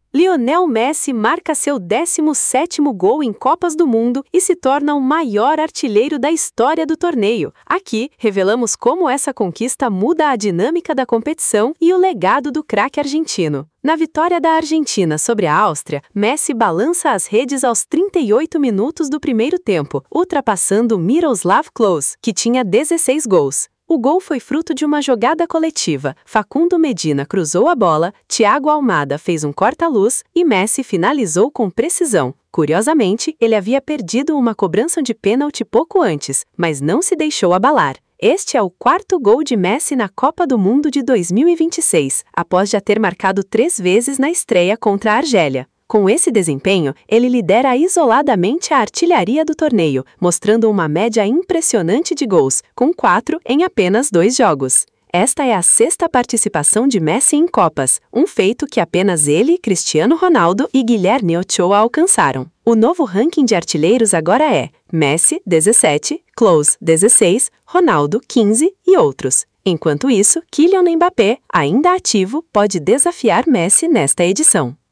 Lionel Messi marca seu 17º gol em Copas do Mundo e se torna o maior artilheiro da história do torneio. Aqui, revelamos como essa conquista muda a dinâmica da competição e o legado do craque argentino. Na vitória da Argentina sobre a Áustria, Messi balança as redes aos 38 minutos do primeiro tempo, ultrapassando Miroslav Klose, que tinha 16 gols. O gol foi fruto de uma jogada coletiva. Facundo Medina cruzou a bola, Thiago Almada fez um corta-luz e Messi finalizou com precisão. Curiosamente, ele havia perdido uma cobrança de pênalti pouco antes, mas não se deixou abalar. Este é o 4º gol de Messi na Copa do Mundo de 2026, após já ter marcado 3 vezes na estreia contra a Argélia. Com esse desempenho, ele lidera isoladamente a artilharia do torneio, mostrando uma média impressionante de gols, com 4 em apenas 2 jogos. Esta é a 6ª participação de Messi em Copas, um feito que apenas ele, Cristiano Ronaldo e Guilherme Ochoa alcançaram. O novo ranking de artilheiros agora é Messi, 17, Klose, 16, Ronaldo, 15 e outros. Enquanto isso, Kylian Mbappé, ainda ativo, pode desafiar Messi nesta edição.